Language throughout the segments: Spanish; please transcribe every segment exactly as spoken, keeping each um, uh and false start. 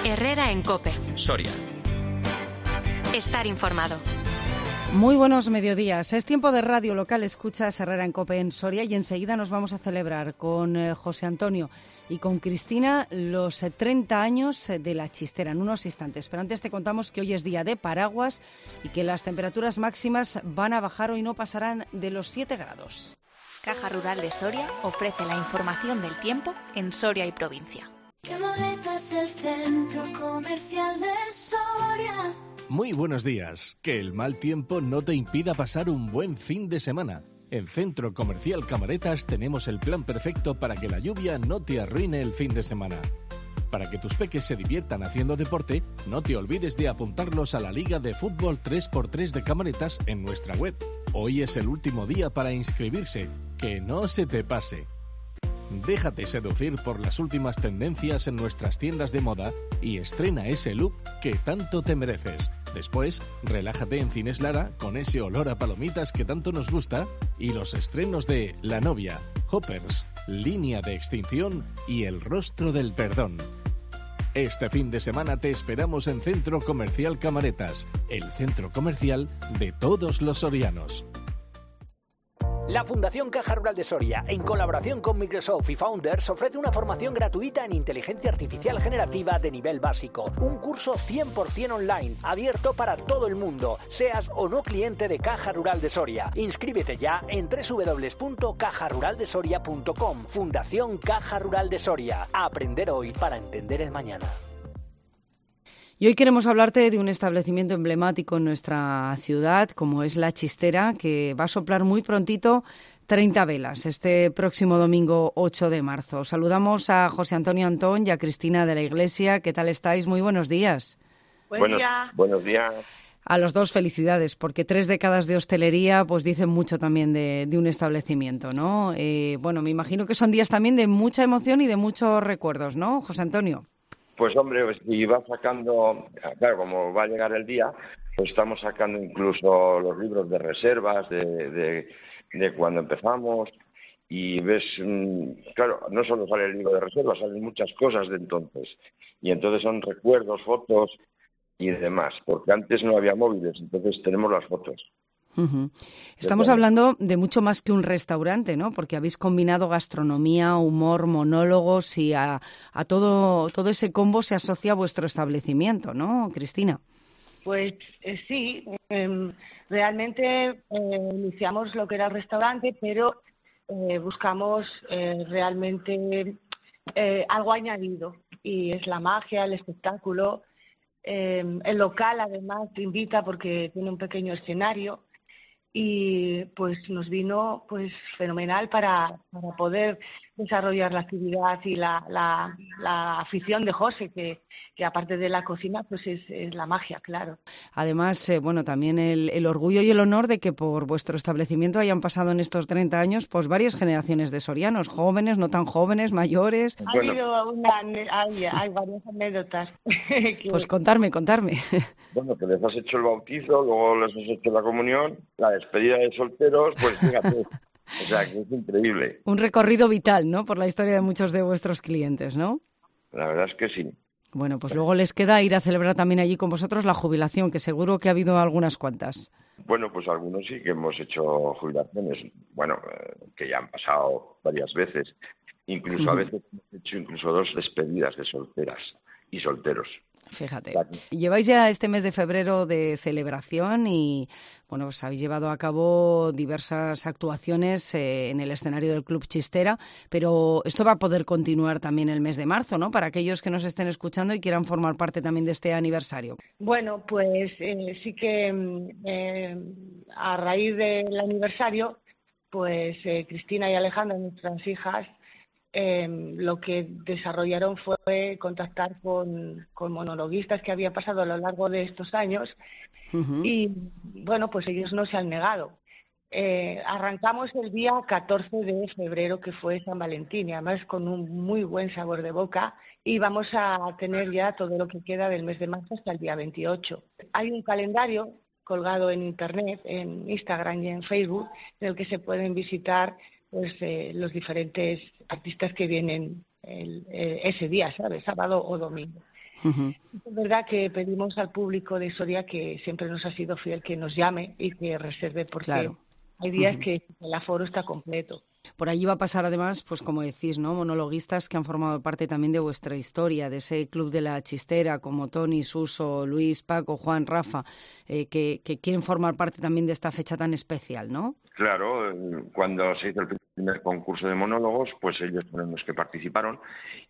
Herrera en COPE. Soria. Estar informado. Muy buenos mediodías. Es tiempo de Radio Local. Escuchas Herrera en COPE en Soria y enseguida nos vamos a celebrar con eh, José Antonio y con Cristina los eh, treinta años de La Chistera en unos instantes. Pero antes te contamos que hoy es día de paraguas y que las temperaturas máximas van a bajar. Hoy no pasarán de los siete grados. Caja Rural de Soria ofrece la información del tiempo en Soria y provincia. ¿Qué moneta es el centro comercial de Soria? Muy buenos días. Que el mal tiempo no te impida pasar un buen fin de semana. En Centro Comercial Camaretas tenemos el plan perfecto para que la lluvia no te arruine el fin de semana. Para que tus peques se diviertan haciendo deporte, no te olvides de apuntarlos a la Liga de Fútbol tres por tres de Camaretas en nuestra web. Hoy es el último día para inscribirse. Que no se te pase. Déjate seducir por las últimas tendencias en nuestras tiendas de moda y estrena ese look que tanto te mereces. Después, relájate en Cines Lara con ese olor a palomitas que tanto nos gusta y los estrenos de La Novia, Hoppers, Línea de Extinción y El Rostro del Perdón. Este fin de semana te esperamos en Centro Comercial Camaretas, el centro comercial de todos los sorianos. La Fundación Caja Rural de Soria, en colaboración con Microsoft y Founders, ofrece una formación gratuita en inteligencia artificial generativa de nivel básico. Un curso cien por ciento online, abierto para todo el mundo, seas o no cliente de Caja Rural de Soria. Inscríbete ya en doble u doble u doble u punto caja rural de soria punto com. Fundación Caja Rural de Soria. A aprender hoy para entender el mañana. Y hoy queremos hablarte de un establecimiento emblemático en nuestra ciudad, como es La Chistera, que va a soplar muy prontito treinta velas, este próximo domingo ocho de marzo. Saludamos a José Antonio Antón y a Cristina de la Iglesia. ¿Qué tal estáis? Muy buenos días. Buen día. Buenos días. A los dos felicidades, porque tres décadas de hostelería pues dicen mucho también de, de un establecimiento, ¿no? Eh, bueno, me imagino que son días también de mucha emoción y de muchos recuerdos, ¿no, José Antonio? Pues hombre, pues, y va sacando, claro, como va a llegar el día, pues estamos sacando incluso los libros de reservas de, de, de cuando empezamos y ves, claro, no solo sale el libro de reservas, salen muchas cosas de entonces y entonces son recuerdos, fotos y demás, porque antes no había móviles, entonces tenemos las fotos. Uh-huh. Estamos hablando de mucho más que un restaurante, ¿no? Porque habéis combinado gastronomía, humor, monólogos y a, a todo, todo ese combo se asocia a vuestro establecimiento, ¿no, Cristina? Pues eh, sí, eh, realmente eh, iniciamos lo que era el restaurante, pero eh, buscamos eh, realmente eh, algo añadido y es la magia, el espectáculo. Eh, el local además te invita porque tiene un pequeño escenario. Y pues nos vino pues fenomenal para, para poder desarrollar la actividad y la, la, la afición de José, que, que aparte de la cocina pues es, es la magia, claro. Además, eh, bueno, también el, el orgullo y el honor de que por vuestro establecimiento hayan pasado en estos treinta años pues varias generaciones de sorianos, jóvenes, no tan jóvenes, mayores. Ha bueno. habido una, hay, hay varias anécdotas. que... Pues contarme, contarme. Bueno, que les has hecho el bautizo, luego les has hecho la comunión, la despedida de solteros, pues fíjate, o sea, que es increíble. Un recorrido vital, ¿no?, por la historia de muchos de vuestros clientes, ¿no? La verdad es que sí. Bueno, pues luego les queda ir a celebrar también allí con vosotros la jubilación, que seguro que ha habido algunas cuantas. Bueno, pues algunos sí que hemos hecho jubilaciones, bueno, eh, que ya han pasado varias veces. Incluso uh-huh. a veces hemos hecho incluso dos despedidas de solteras y solteros. Fíjate, lleváis ya este mes de febrero de celebración y, bueno, os habéis llevado a cabo diversas actuaciones eh, en el escenario del Club Chistera, pero esto va a poder continuar también el mes de marzo, ¿no?, para aquellos que nos estén escuchando y quieran formar parte también de este aniversario. Bueno, pues eh, sí que eh, a raíz del aniversario, pues eh, Cristina y Alejandra, nuestras hijas, Eh, lo que desarrollaron fue contactar con, con monologuistas que había pasado a lo largo de estos años uh-huh. y, bueno, pues ellos no se han negado. Eh, arrancamos el día catorce de febrero, que fue San Valentín, y además con un muy buen sabor de boca, y vamos a tener ya todo lo que queda del mes de marzo hasta el día veintiocho. Hay un calendario colgado en Internet, en Instagram y en Facebook, en el que se pueden visitar pues eh, los diferentes artistas que vienen el, eh, ese día, ¿sabes?, sábado o domingo. Uh-huh. Es verdad que pedimos al público de Soria, que siempre nos ha sido fiel, que nos llame y que reserve, porque claro. hay días uh-huh. que el aforo está completo. Por allí va a pasar además, pues como decís, ¿no? Monologuistas que han formado parte también de vuestra historia, de ese club de la chistera, como Tony, Suso, Luis, Paco, Juan, Rafa, eh, que, que quieren formar parte también de esta fecha tan especial, ¿no? Claro, cuando se hizo el primer concurso de monólogos, pues ellos fueron los que participaron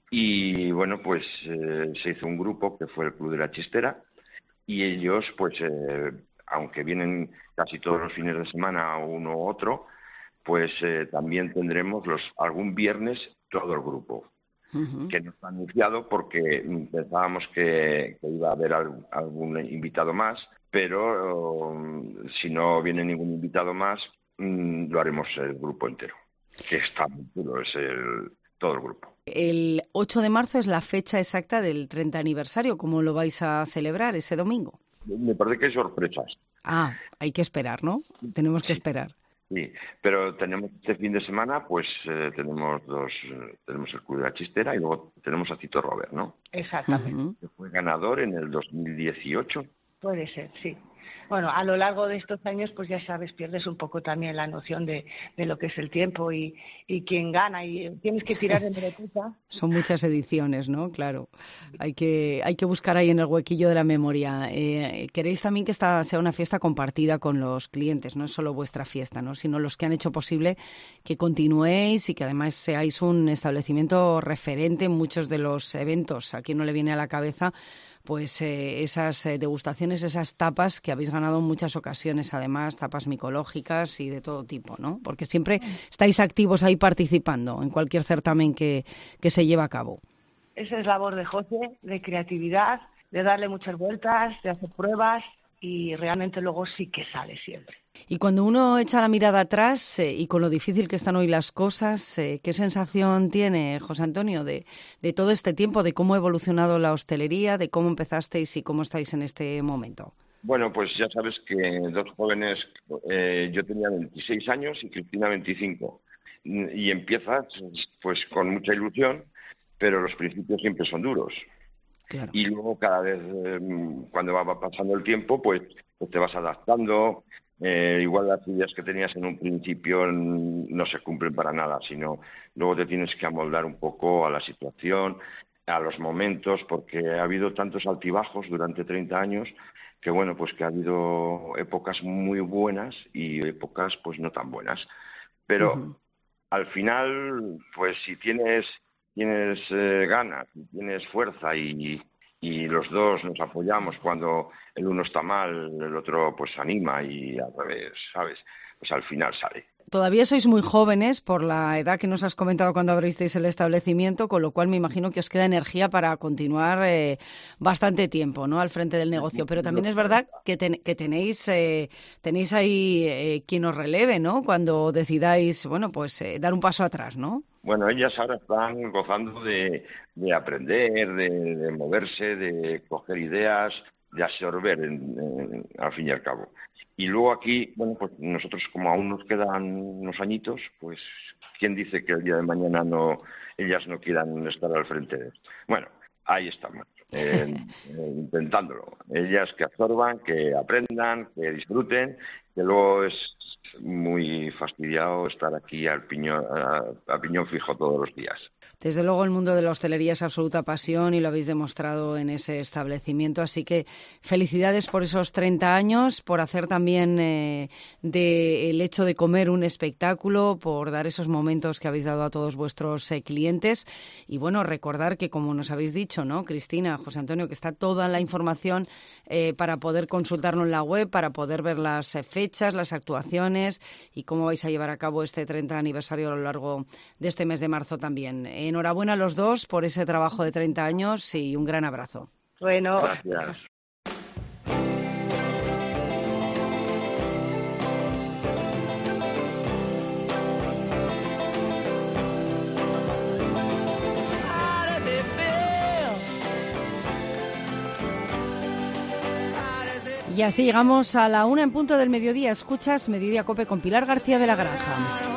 y bueno, pues eh, se hizo un grupo que fue el Club de la Chistera y ellos, pues eh, aunque vienen casi todos los fines de semana uno u otro, pues eh, también tendremos los algún viernes todo el grupo, uh-huh. que nos ha anunciado porque pensábamos que, que iba a haber algún, algún invitado más, pero um, si no viene ningún invitado más, um, lo haremos el grupo entero, que está muy duro, es el, todo el grupo. El ocho de marzo es la fecha exacta del treinta aniversario. ¿Cómo lo vais a celebrar ese domingo? Me parece que hay sorpresas. Ah, hay que esperar, ¿no? Tenemos que esperar. Sí, pero tenemos este fin de semana, pues eh, tenemos dos, eh, tenemos el Club de la Chistera y luego tenemos a Tito Robert, ¿no? Exactamente. Uh-huh. Que fue ganador en el dos mil dieciocho. Puede ser, sí. Bueno, a lo largo de estos años, pues ya sabes, pierdes un poco también la noción de, de lo que es el tiempo y, y quién gana, y tienes que tirar de meroteca. Son muchas ediciones, ¿no? Claro. Hay que hay que buscar ahí en el huequillo de la memoria. Eh, queréis también que esta sea una fiesta compartida con los clientes, no es solo vuestra fiesta, ¿no? Sino los que han hecho posible que continuéis y que además seáis un establecimiento referente en muchos de los eventos. A quien no le viene a la cabeza pues eh, esas eh, degustaciones, esas tapas que habéis ganado en muchas ocasiones, además, tapas micológicas y de todo tipo, ¿no? Porque siempre estáis activos ahí participando en cualquier certamen que, que se lleva a cabo. Esa es labor de José, de creatividad, de darle muchas vueltas, de hacer pruebas y realmente luego sí que sale siempre. Y cuando uno echa la mirada atrás eh, y con lo difícil que están hoy las cosas, eh, ¿qué sensación tiene, José Antonio, de, de todo este tiempo, de cómo ha evolucionado la hostelería, de cómo empezasteis y cómo estáis en este momento? Bueno, pues ya sabes que dos jóvenes, eh, yo tenía veintiséis años y Cristina veinticinco, y empiezas pues con mucha ilusión, pero los principios siempre son duros. Claro. Y luego cada vez, eh, cuando va pasando el tiempo, pues, pues te vas adaptando. Eh, igual las ideas que tenías en un principio no se cumplen para nada, sino luego te tienes que amoldar un poco a la situación, a los momentos, porque ha habido tantos altibajos durante treinta años que bueno, pues que ha habido épocas muy buenas y épocas pues no tan buenas. Pero uh-huh. al final, pues si tienes tienes eh, ganas, tienes fuerza y y los dos nos apoyamos cuando el uno está mal, el otro pues anima y al revés, ¿sabes? Pues al final sale. Todavía sois muy jóvenes por la edad que nos has comentado cuando abristeis el establecimiento, con lo cual me imagino que os queda energía para continuar eh, bastante tiempo, ¿no?, al frente del negocio. Pero también es verdad que, ten, que tenéis eh, tenéis ahí eh, quien os releve, ¿no?, cuando decidáis, bueno, pues eh, dar un paso atrás, ¿no? Bueno, ellas ahora están gozando de, de aprender, de, de moverse, de coger ideas, de absorber, en, en, al fin y al cabo. Y luego aquí, bueno, pues nosotros como aún nos quedan unos añitos, pues ¿quién dice que el día de mañana no ellas no quieran estar al frente de esto? Bueno, ahí estamos, eh, eh, intentándolo. Ellas que absorban, que aprendan, que disfruten, que luego es muy fastidiado estar aquí al piñón, a, a piñón fijo todos los días. Desde luego el mundo de la hostelería es absoluta pasión y lo habéis demostrado en ese establecimiento, así que felicidades por esos treinta años, por hacer también eh, del hecho de comer un espectáculo, por dar esos momentos que habéis dado a todos vuestros eh, clientes y bueno, recordar que como nos habéis dicho, ¿no?, Cristina, José Antonio, que está toda la información eh, para poder consultarlo en la web, para poder ver las eh, fechas, las actuaciones y cómo vais a llevar a cabo este treinta aniversario a lo largo de este mes de marzo también. Enhorabuena a los dos por ese trabajo de treinta años y un gran abrazo. Bueno, gracias. Y así llegamos a la una en punto del mediodía. Escuchas Mediodía Cope con Pilar García de la Granja.